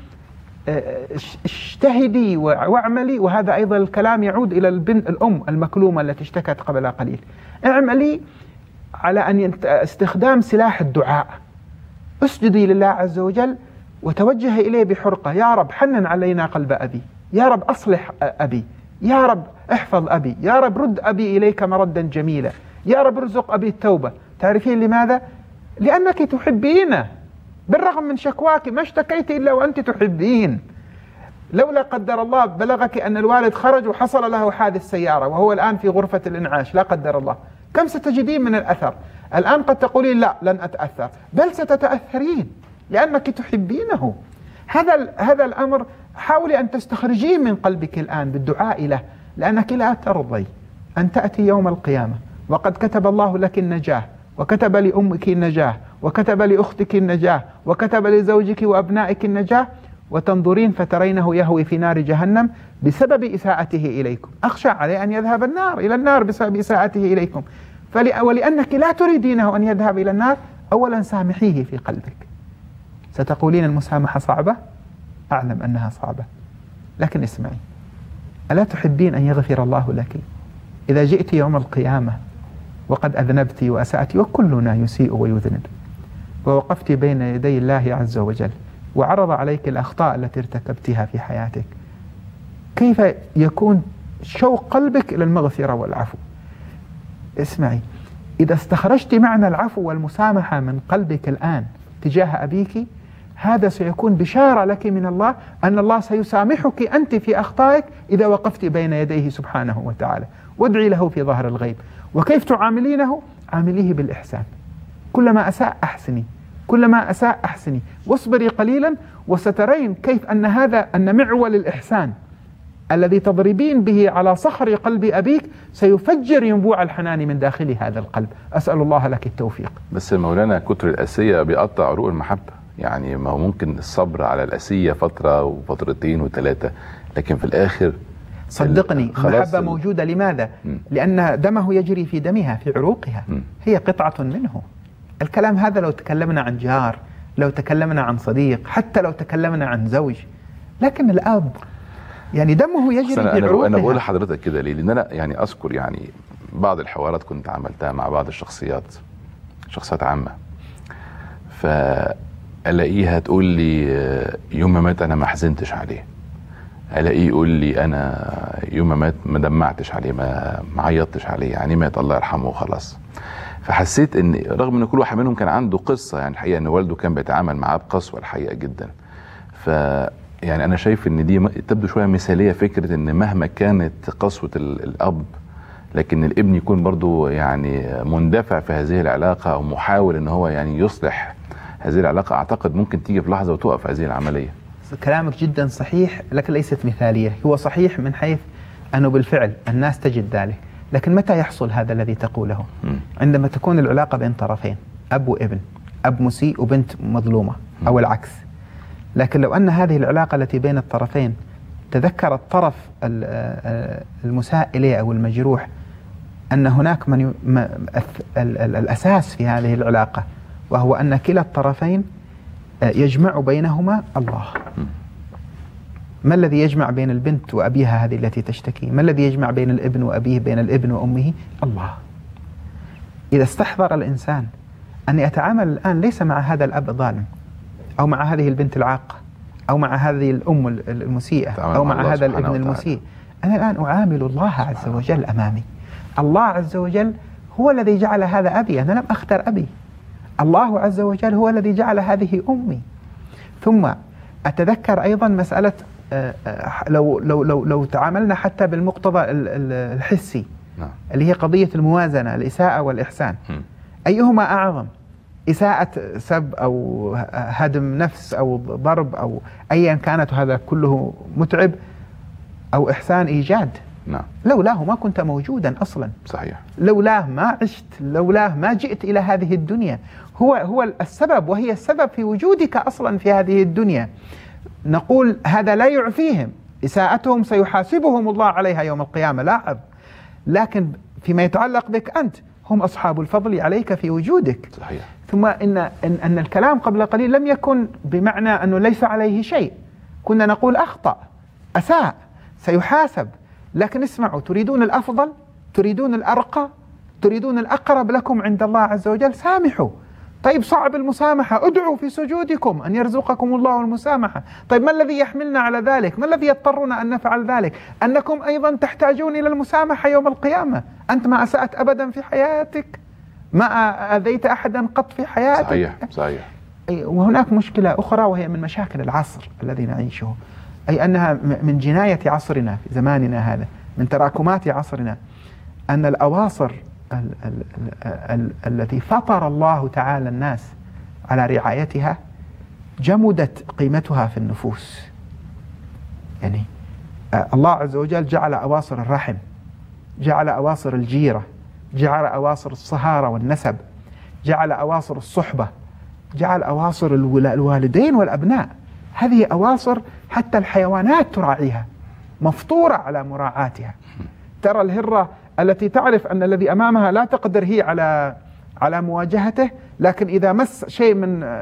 اجتهدي واعملي، وهذا أيضا الكلام يعود إلى الأم المكلومة التي اشتكت قبل قليل. اعملي على أن استخدام سلاح الدعاء. اسجدي لله عز وجل وتوجه إليه بحرقة: يا رب حنن علينا قلب أبي، يا رب أصلح أبي، يا رب احفظ أبي، يا رب رد أبي إليك مردا جميلا، يا رب ارزق أبي التوبة. تعرفين لماذا؟ لأنك تحبينه بالرغم من شكواك، ما اشتكيت إلا وأنت تحبين. لولا قدر الله بلغك أن الوالد خرج وحصل له حادث سيارة وهو الآن في غرفة الإنعاش لا قدر الله، كم ستجدين من الأثر؟ الآن قد تقولين لا لن أتأثر، بل ستتأثرين لأنك تحبينه. هذا الأمر حاولي أن تستخرجيه من قلبك الآن بالدعاء له، لأنك لا ترضي أن تأتي يوم القيامة وقد كتب الله لك النجاة، وكتب لأمك النجاة، وكتب لأختك النجاة، وكتب لزوجك وأبنائك النجاة، وتنظرين فترينه يهوي في نار جهنم بسبب إساءته إليكم. أخشى عليه أن يذهب إلى النار بسبب إساءته إليكم. ولأنك لا تريدينه أن يذهب إلى النار، أولا سامحيه في قلبك. ستقولين المسامحة صعبة، أعلم أنها صعبة، لكن اسمعي، ألا تحبين أن يغفر الله لك إذا جئت يوم القيامة وقد أذنبت وأسأت، وكلنا يسيء ويذنب، ووقفت بين يدي الله عز وجل وعرض عليك الأخطاء التي ارتكبتها في حياتك، كيف يكون شوق قلبك إلى المغفرة والعفو؟ اسمعي، إذا استخرجت معنى العفو والمسامحة من قلبك الآن تجاه أبيك، هذا سيكون بشارة لك من الله أن الله سيسامحك أنت في أخطائك إذا وقفت بين يديه سبحانه وتعالى. وادعي له في ظهر الغيب. وكيف تعاملينه؟ عامليه بالإحسان. كلما أساء أحسني، كلما أساء أحسني، واصبري قليلا وسترين كيف أن معول الإحسان الذي تضربين به على صخر قلب أبيك سيفجر ينبوع الحنان من داخل هذا القلب. أسأل الله لك التوفيق. بس مولانا كتر الأسية بيقطع عروق المحبة، يعني ما هو ممكن الصبر على الأسية فترة وفترتين وثلاثة، لكن في الآخر صدقني المحبة موجودة. لماذا؟ لأن دمه يجري في دمها، في عروقها، هي قطعة منه. الكلام هذا لو تكلمنا عن جار، لو تكلمنا عن صديق، حتى لو تكلمنا عن زوج، لكن الأب يعني دمه يجري في عروقها. أنا بقول لحضرتك كده ليه؟ لأن أنا يعني أذكر يعني بعض الحوارات كنت عملتها مع بعض شخصيات عامة، فألاقيها تقول لي يوم ما مات أنا ما حزنتش عليه، ألاقيه يقول لي أنا يوم ما مات ما دمعتش عليه، ما عيطتش عليه، يعني مات الله يرحمه وخلاص. فحسيت ان رغم ان كل واحد منهم كان عنده قصه، يعني الحقيقه ان والده كان بيتعامل معاه بقسوه الحقيقه جدا. ف يعني انا شايف ان دي تبدو شويه مثاليه، فكره ان مهما كانت قسوه الاب لكن الابن يكون برضو يعني مندفع في هذه العلاقه او محاول ان هو يعني يصلح هذه العلاقه. اعتقد ممكن تيجي في لحظه وتوقف هذه العمليه. كلامك جدا صحيح، لكن ليست مثاليه. هو صحيح من حيث انه بالفعل الناس تجد ذلك، لكن متى يحصل هذا الذي تقوله؟ عندما تكون العلاقة بين طرفين، أب وابن، أب مسيء وبنت مظلومة، أو العكس. لكن لو أن هذه العلاقة التي بين الطرفين تذكر الطرف المساء إليه أو المجروح أن هناك الأساس في هذه العلاقة، وهو أن كلا الطرفين يجمع بينهما الله. ما الذي يجمع بين البنت وأبيها هذه التي تشتكي؟ ما الذي يجمع بين الابن وأبيه، بين الابن وأمه؟ الله. إذا استحضر الإنسان أن يتعامل الآن ليس مع هذا الأب الظالم، أو مع هذه البنت العاقة، أو مع هذه الأم المسيئة، أو مع هذا الابن المسيء، أنا الآن أعامل الله عز وجل أمامي. الله عز وجل هو الذي جعل هذا أبي، أنا لم أختر أبي. الله عز وجل هو الذي جعل هذه أمي. ثم أتذكر أيضا مسألة لو تعاملنا حتى بالمقتضى الحسي، اللي هي قضية الموازنة، الإساءة والإحسان، أيهما أعظم؟ إساءة سب أو هدم نفس أو ضرب أو أيا كانت، هذا كله متعب، أو إحسان إيجاد؟ نعم. لولاه ما كنت موجودا أصلا. صحيح. لولاه ما عشت، لولاه ما جئت إلى هذه الدنيا. هو السبب، وهي السبب في وجودك أصلا في هذه الدنيا. نقول هذا لا يعفيهم، إساءتهم سيحاسبهم الله عليها يوم القيامة، لاحظ. لكن فيما يتعلق بك أنت، هم أصحاب الفضل عليك في وجودك. صحيح. ثم إن الكلام قبل قليل لم يكن بمعنى أنه ليس عليه شيء. كنا نقول أخطأ، أساء، سيحاسب. لكن اسمعوا، تريدون الأفضل، تريدون الأرقى، تريدون الأقرب لكم عند الله عز وجل، سامحوا. طيب صعب المسامحة، ادعوا في سجودكم أن يرزقكم الله المسامحة. طيب ما الذي يحملنا على ذلك؟ ما الذي يضطرنا أن نفعل ذلك؟ أنكم أيضا تحتاجون إلى المسامحة يوم القيامة. أنت ما أسأت أبدا في حياتك، ما أذيت أحدا قط في حياتك. صحيح صحيح. وهناك مشكلة أخرى، وهي من مشاكل العصر الذي نعيشه، أي أنها من جناية عصرنا في زماننا هذا، من تراكمات عصرنا، أن الأواصر التي فطر الله تعالى الناس على رعايتها جمدت قيمتها في النفوس. يعني الله عز وجل جعل أواصر الرحم، جعل أواصر الجيرة، جعل أواصر الصهارة والنسب، جعل أواصر الصحبة، جعل أواصر الوالدين والأبناء. هذه أواصر حتى الحيوانات تراعيها، مفطورة على مراعاتها. ترى الهرة التي تعرف أن الذي أمامها لا تقدر هي على مواجهته، لكن إذا مس شيء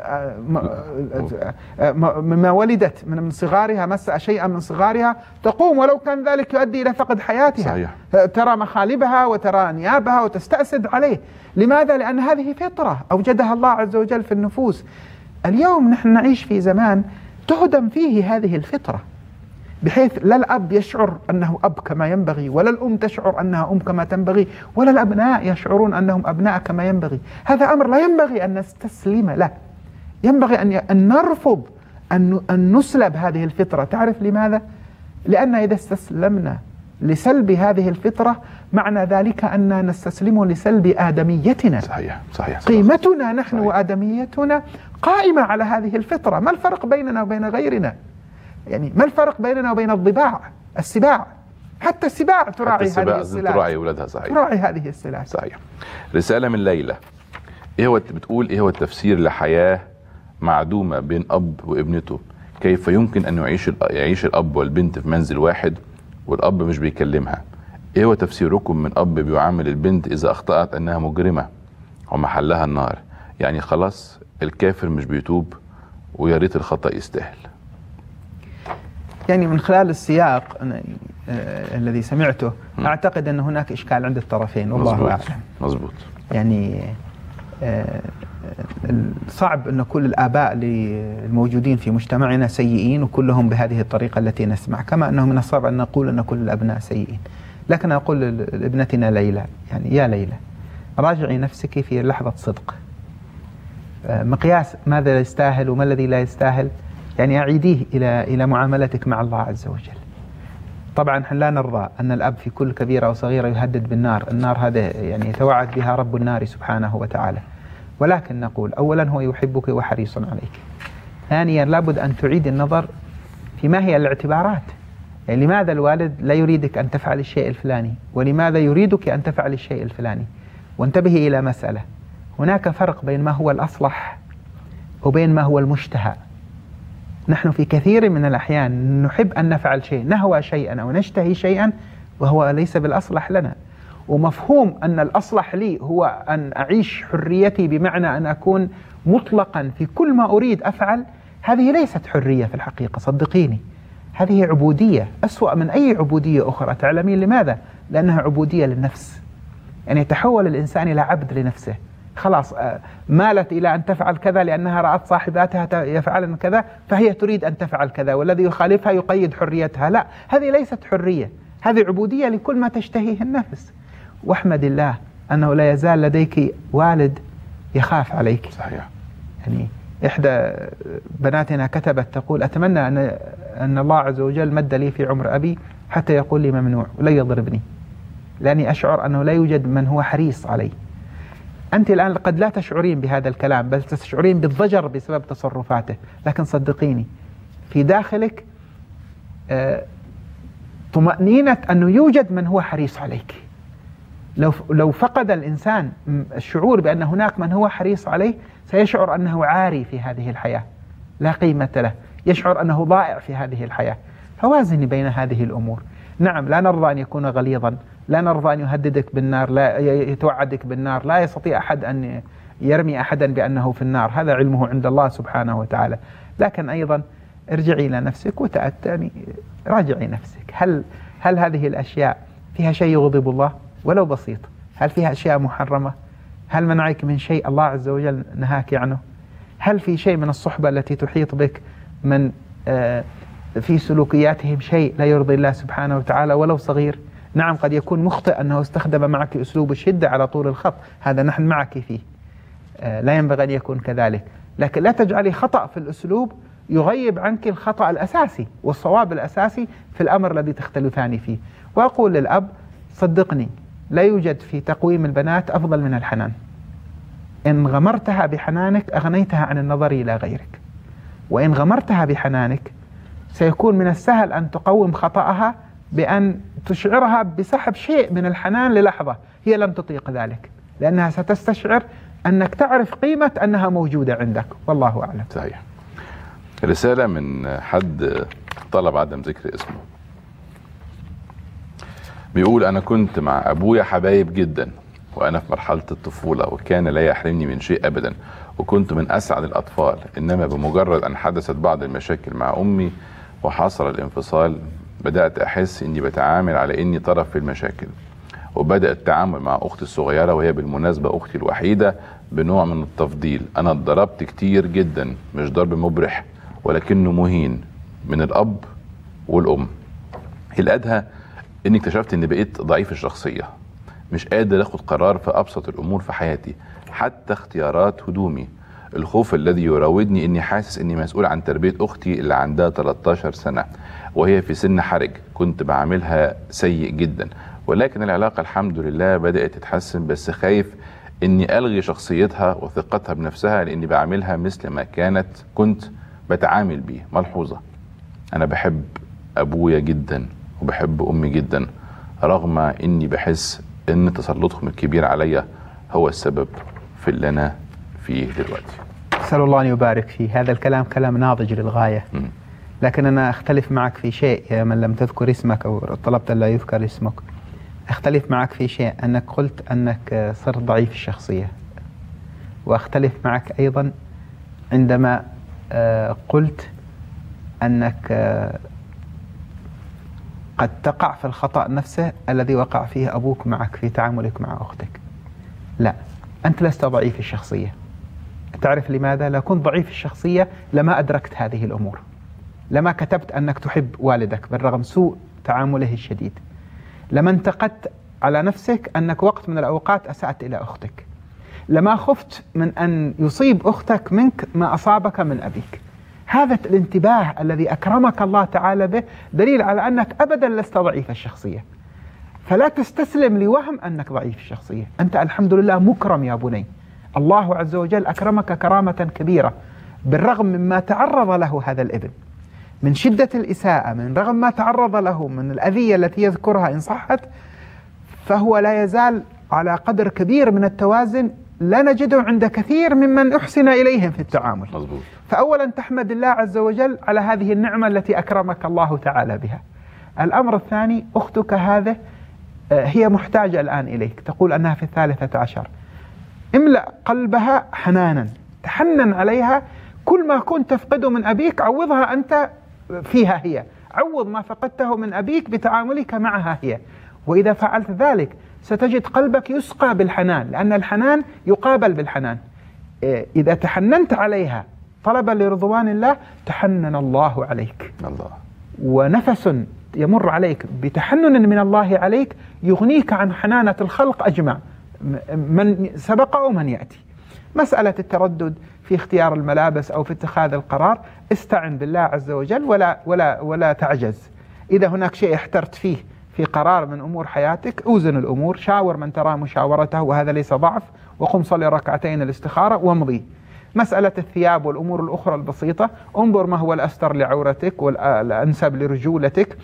مما ولدت من صغارها، مس شيئا من صغارها، تقوم ولو كان ذلك يؤدي إلى فقد حياتها. صحيح. ترى مخالبها وترى أنيابها وتستأسد عليه. لماذا؟ لأن هذه فطرة أوجدها الله عز وجل في النفوس. اليوم نحن نعيش في زمان تهدم فيه هذه الفطرة، بحيث لا الأب يشعر أنه أب كما ينبغي، ولا الأم تشعر أنها أم كما تنبغي، ولا الأبناء يشعرون أنهم أبناء كما ينبغي. هذا أمر لا ينبغي أن نستسلم له. ينبغي أن نرفض أن نسلب هذه الفطرة. تعرف لماذا؟ لأن إذا استسلمنا لسلب هذه الفطرة معنى ذلك أننا نستسلم لسلب آدميتنا. صحيح صحيح. قيمتنا نحن صحيح. وآدميتنا قائمة على هذه الفطرة. ما الفرق بيننا وبين غيرنا؟ يعني ما الفرق بيننا وبين السباع؟ حتى السباع تراعي هذه الصلات، تراعي أولادها. صحيح، تراعي هذه الصلات. صحيح. رسالة من ليلى، بتقول إيه هو التفسير لحياة معدومة بين أب وابنته؟ كيف يمكن أن يعيش الأب والبنت في منزل واحد والأب مش بيكلمها؟ إيه هو تفسيركم من أب بيعامل البنت إذا أخطأت أنها مجرمة ومحلها النار؟ يعني خلاص الكافر مش بيتوب ويا ريت الخطأ يستاهل. يعني من خلال السياق الذي سمعته أعتقد أن هناك إشكال عند الطرفين والله أعلم. مظبوط. يعني صعب أن كل الآباء الموجودين في مجتمعنا سيئين وكلهم بهذه الطريقة التي نسمع، كما أنه من الصعب أن نقول أن كل الأبناء سيئين. لكن أقول لابنتنا ليلى، يعني يا ليلى راجعي نفسك في لحظة صدق، مقياس ماذا يستاهل وما الذي لا يستاهل، يعني أعيديه إلى معاملتك مع الله عز وجل. طبعا نحن لا نرضى أن الأب في كل كبيرة وصغيرة يهدد بالنار، النار هذا يعني يتوعد بها رب النار سبحانه وتعالى، ولكن نقول أولا هو يحبك وحريص عليك. ثانيا لابد أن تعيد النظر في ما هي الاعتبارات، يعني لماذا الوالد لا يريدك أن تفعل الشيء الفلاني ولماذا يريدك أن تفعل الشيء الفلاني. وانتبهي إلى مسألة، هناك فرق بين ما هو الأصلح وبين ما هو المشتهى. نحن في كثير من الأحيان نحب أن نفعل شيء، نهوى شيئا أو نشتهي شيئا وهو ليس بالأصلح لنا، ومفهوم أن الأصلح لي هو أن أعيش حريتي بمعنى أن أكون مطلقا في كل ما أريد أفعل، هذه ليست حرية في الحقيقة، صدقيني، هذه عبودية أسوأ من أي عبودية أخرى. تعلمين لماذا؟ لأنها عبودية للنفس، يعني يتحول الإنسان إلى عبد لنفسه، خلاص مالت إلى أن تفعل كذا لأنها رأت صاحباتها يفعلن كذا فهي تريد أن تفعل كذا، والذي يخالفها يقيد حريتها. لا، هذه ليست حرية، هذه عبودية لكل ما تشتهيه النفس. واحمد الله أنه لا يزال لديك والد يخاف عليك. صحيح. يعني إحدى بناتنا كتبت تقول أتمنى أن الله عز وجل مد لي في عمر أبي حتى يقول لي ممنوع ولا يضربني، لأني أشعر أنه لا يوجد من هو حريص علي. أنت الآن قد لا تشعرين بهذا الكلام، بل تشعرين بالضجر بسبب تصرفاته، لكن صدقيني في داخلك طمأنينة أنه يوجد من هو حريص عليك. لو فقد الإنسان الشعور بأن هناك من هو حريص عليه سيشعر أنه عاري في هذه الحياة، لا قيمة له، يشعر أنه ضائع في هذه الحياة. فوازني بين هذه الأمور. نعم، لا نرضى أن يكون غليظا، لا نرضى أن يهددك بالنار، لا يتوعدك بالنار، لا يستطيع أحد أن يرمي أحدا بأنه في النار، هذا علمه عند الله سبحانه وتعالى. لكن أيضا ارجعي إلى نفسك وتأتني، راجعي نفسك، هل هذه الأشياء فيها شيء يغضب الله ولو بسيط؟ هل فيها أشياء محرمة؟ هل منعك من شيء الله عز وجل نهاك عنه؟ هل في شيء من الصحبة التي تحيط بك من في سلوكياتهم شيء لا يرضي الله سبحانه وتعالى ولو صغير؟ نعم، قد يكون مخطئ أنه استخدم معك أسلوب الشدة على طول الخط، هذا نحن معك فيه، لا ينبغي أن يكون كذلك، لكن لا تجعلي خطأ في الأسلوب يغيب عنك الخطأ الأساسي والصواب الأساسي في الأمر الذي تختلفان فيه. وأقول للأب صدقني لا يوجد في تقويم البنات أفضل من الحنان، إن غمرتها بحنانك أغنيتها عن النظر إلى غيرك، وإن غمرتها بحنانك سيكون من السهل أن تقوم خطأها بأن تشعرها بسحب شيء من الحنان للحظة هي لم تطيق ذلك، لأنها ستستشعر أنك تعرف قيمة أنها موجودة عندك، والله أعلم. صحيح. رسالة من حد طلب عدم ذكر اسمه، بيقول أنا كنت مع أبويا حبايب جدا وأنا في مرحلة الطفولة، وكان لا يحرمني من شيء أبدا، وكنت من أسعد الأطفال، إنما بمجرد أن حدثت بعض المشاكل مع أمي وحصل الانفصال بدأت أحس إني بتعامل على إني طرف في المشاكل، وبدأ التعامل مع أختي الصغيرة وهي بالمناسبة أختي الوحيدة بنوع من التفضيل. أنا اتضربت كتير جدا، مش ضرب مبرح ولكنه مهين من الأب والأم. الأدهى إني اكتشفت إني بقيت ضعيف الشخصية، مش قادر أخد قرار في أبسط الأمور في حياتي، حتى اختيارات هدومي. الخوف الذي يراودني اني حاسس اني مسؤول عن تربية اختي اللي عندها 13 سنة وهي في سن حرج، كنت بعملها سيء جدا، ولكن العلاقة الحمد لله بدأت تتحسن، بس خايف اني الغي شخصيتها وثقتها بنفسها لاني بعملها مثل ما كنت بتعامل بيه. ملحوظة، انا بحب ابويا جدا وبحب امي جدا، رغم اني بحس ان تسلطهم الكبير عليا هو السبب في اللي انا فيه دلوقتي. أسأل الله أن يبارك فيه. هذا الكلام كلام ناضج للغاية. لكن أنا أختلف معك في شيء يا من لم تذكر اسمك أو طلبت أن لا يذكر اسمك. أختلف معك في شيء، أنك قلت أنك صرت ضعيف الشخصية، وأختلف معك أيضا عندما قلت أنك قد تقع في الخطأ نفسه الذي وقع فيه أبوك معك في تعاملك مع أختك. لا، أنت لست ضعيف الشخصية. تعرف لماذا؟ لو كنت ضعيف الشخصية لما أدركت هذه الأمور، لما كتبت أنك تحب والدك بالرغم سوء تعامله الشديد، لما انتقدت على نفسك أنك وقت من الأوقات أسأت إلى أختك، لما خفت من أن يصيب أختك منك ما أصابك من أبيك. هذا الانتباه الذي أكرمك الله تعالى به دليل على أنك أبدا لست ضعيف الشخصية. فلا تستسلم لوهم أنك ضعيف الشخصية. أنت الحمد لله مكرم يا بني، الله عز وجل أكرمك كرامة كبيرة، بالرغم مما تعرض له هذا الابن من شدة الإساءة، من رغم ما تعرض له من الأذية التي يذكرها إن صحت، فهو لا يزال على قدر كبير من التوازن لا نجده عند كثير ممن أحسن إليهم في التعامل. مظبوط. فأولا تحمد الله عز وجل على هذه النعمة التي أكرمك الله تعالى بها. الأمر الثاني، أختك هذه هي محتاجة الآن إليك، تقول أنها في 13. املأ قلبها حنانا، تحنن عليها، كل ما كنت تفقده من أبيك عوضها أنت فيها هي، عوض ما فقدته من أبيك بتعاملك معها هي. وإذا فعلت ذلك ستجد قلبك يسقى بالحنان، لأن الحنان يقابل بالحنان. إذا تحننت عليها طلبا لرضوان الله تحنن الله عليك. الله. ونفس يمر عليك بتحنن من الله عليك يغنيك عن حنانة الخلق أجمع، من سبق أو من يأتي. مسألة التردد في اختيار الملابس أو في اتخاذ القرار، استعن بالله عز وجل ولا تعجز. إذا هناك شيء احترت فيه في قرار من أمور حياتك، أوزن الأمور، شاور من ترى مشاورته وهذا ليس ضعف، وقم صلي ركعتين الاستخارة وامضي. مسألة الثياب والأمور الأخرى البسيطة، انظر ما هو الأستر لعورتك والأنسب لرجولتك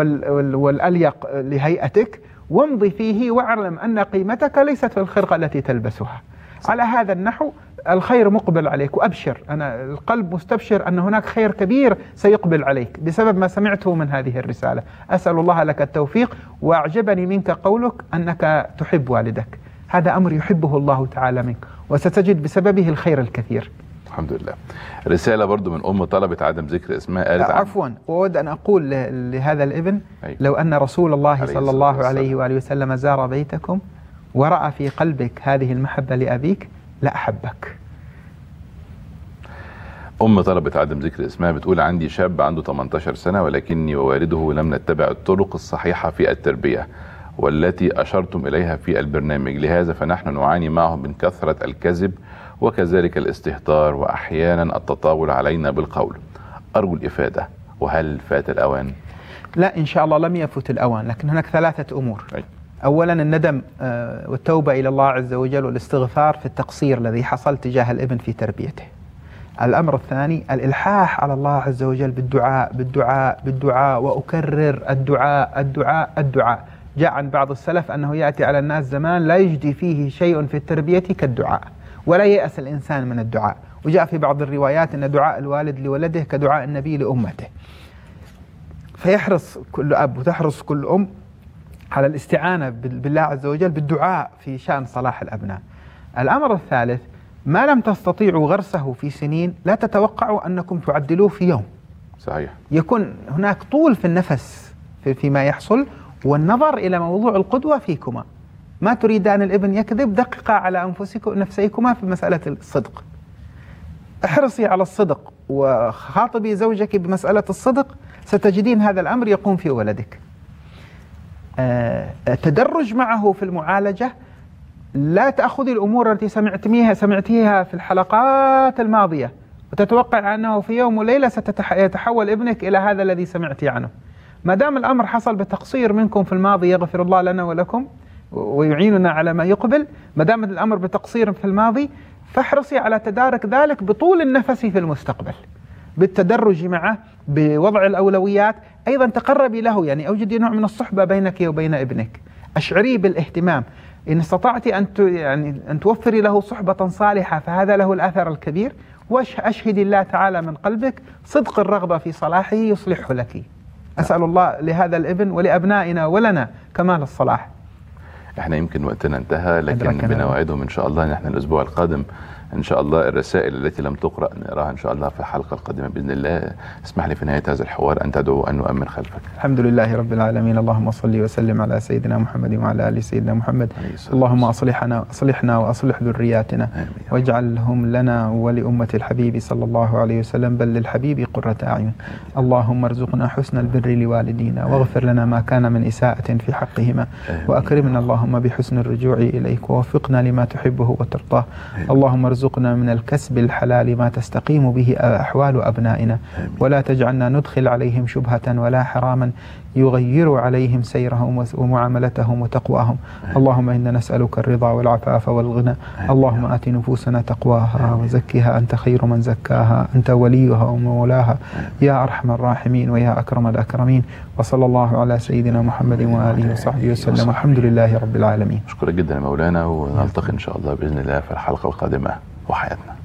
والأليق لهيئتك، وامضي فيه، واعلم أن قيمتك ليست في الخرقة التي تلبسها. على هذا النحو الخير مقبل عليك، وأبشر، أنا القلب مستبشر أن هناك خير كبير سيقبل عليك بسبب ما سمعته من هذه الرسالة. أسأل الله لك التوفيق. وأعجبني منك قولك أنك تحب والدك، هذا أمر يحبه الله تعالى منك، وستجد بسببه الخير الكثير. الحمد لله. رسالة برضو من أم طلبت عدم ذكر اسمها، قالت عفوا، وأود أن أقول لهذا الابن، لو أن رسول الله صلى الله عليه وآله وسلم زار بيتكم ورأى في قلبك هذه المحبة لأبيك لأحبك. أم طلبت عدم ذكر اسمها بتقول: عندي شاب عنده 18 سنة ولكني ووالده لم نتبع الطرق الصحيحة في التربية والتي أشرتم إليها في البرنامج، لهذا فنحن نعاني معه من كثرة الكذب وكذلك الاستهتار وأحيانا التطاول علينا بالقول. أرجو الإفادة، وهل فات الأوان؟ لا إن شاء الله لم يفت الأوان، لكن هناك 3 أمور. أولا الندم والتوبة إلى الله عز وجل والاستغفار في التقصير الذي حصل تجاه الابن في تربيته. الأمر الثاني الإلحاح على الله عز وجل بالدعاء بالدعاء بالدعاء، وأكرر الدعاء الدعاء الدعاء. جاء عن بعض السلف أنه يأتي على الناس زمان لا يجدي فيه شيء في التربية كالدعاء، ولا ييأس الإنسان من الدعاء. وجاء في بعض الروايات أن دعاء الوالد لولده كدعاء النبي لأمته. فيحرص كل أب وتحرص كل أم على الاستعانة بالله عز وجل بالدعاء في شأن صلاح الأبناء. الأمر الثالث، ما لم تستطيعوا غرسه في سنين لا تتوقعوا أنكم تعدلوه في يوم. صحيح. يكون هناك طول في النفس فيما يحصل، والنظر إلى موضوع القدوة فيكما. ما تريدان الابن يكذب، دققا على نفسيكما في مسألة الصدق. احرصي على الصدق وخاطبي زوجك بمسألة الصدق، ستجدين هذا الأمر يقوم في ولدك. التدرج معه في المعالجة لا تأخذي الأمور التي سمعتيها في الحلقات الماضية وتتوقع أنه في يوم وليلة سيتحول ابنك إلى هذا الذي سمعتي عنه. ما دام الأمر حصل بتقصير منكم في الماضي، يغفر الله لنا ولكم ويعيننا على ما يقبل، ما دام الأمر بتقصير في الماضي فاحرصي على تدارك ذلك بطول النفس في المستقبل، بالتدرج معه، بوضع الأولويات. أيضا تقربي له، يعني أوجدي نوع من الصحبة بينك وبين ابنك، أشعريه بالاهتمام. إن استطعت أن توفري له صحبة صالحة فهذا له الأثر الكبير. وأشهد الله تعالى من قلبك صدق الرغبة في صلاحه يصلحه لك. أسأل الله لهذا الابن ولأبنائنا ولنا كمال الصلاح. احنا يمكن وقتنا انتهى، لكن بنوعدهم ان شاء الله ان احنا الاسبوع القادم ان شاء الله الرسائل التي لم تقرأ نقراها ان شاء الله في الحلقة القادمة بإذن الله. اسمح لي في نهاية هذا الحوار ان تدعو ان نؤمن خلفك. الحمد لله رب العالمين، اللهم صل وسلم على سيدنا محمد وعلى آل سيدنا محمد. اللهم أصلحنا وأصلح ذرياتنا واجعلهم لنا ولأمة الحبيب صلى الله عليه وسلم، بل للحبيب قرة أعين. اللهم ارزقنا حسن البر لوالدينا واغفر لنا ما كان من إساءة في حقهما، وأكرمنا اللهم بحسن الرجوع إليك ووفقنا لما تحبه وترضاه. اللهم ارزقنا من الكسب الحلال ما تستقيم به أحوال أبنائنا، ولا تجعلنا ندخل عليهم شبهة ولا حراما يغير عليهم سيرهم ومعاملتهم وتقواهم. اللهم إنا نسألك الرضا والعفاف والغنى. اللهم آت نفوسنا تقواها وزكها أنت خير من زكاها، أنت وليها ومولاها يا أرحم الراحمين ويا أكرم الأكرمين. وصلى الله على سيدنا محمد وآله وصحبه وسلم، الحمد لله رب العالمين. أشكرك جدا يا مولانا، ونلتقي إن شاء الله بإذن الله في الحلقة القادمة وحياتنا.